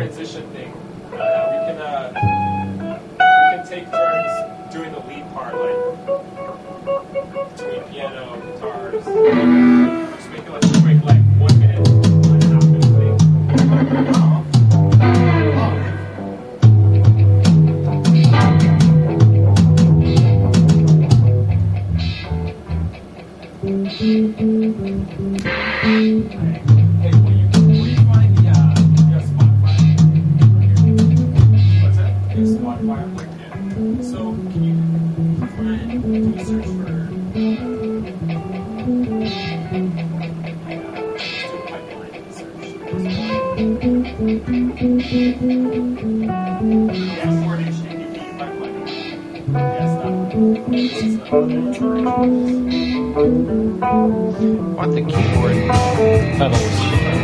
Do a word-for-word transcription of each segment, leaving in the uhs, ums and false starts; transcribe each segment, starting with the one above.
transition thing. Uh, we can uh, we can take turns doing the lead part, like between piano, guitars. Just make it like a quick, like one minute, one and a half minute thing. Want the keyboard pedals.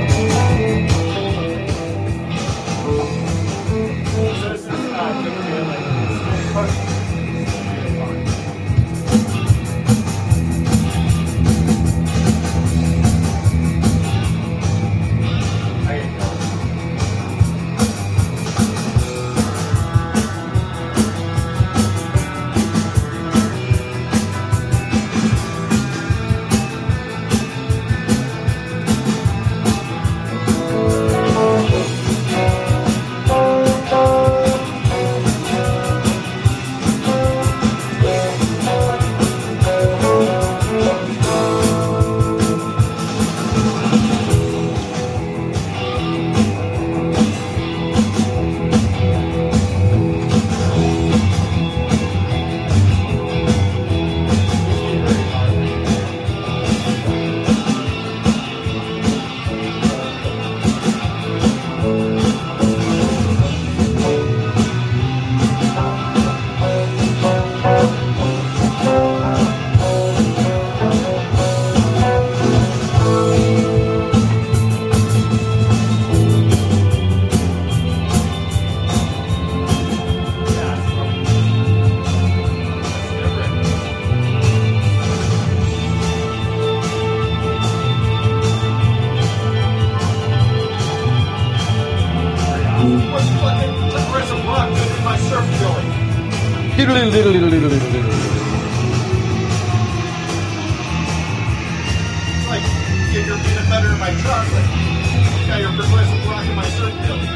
It's like, get your peanut butter in my chocolate. Got your progressive rock in my surf belly.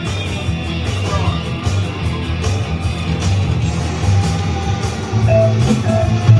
Wrong.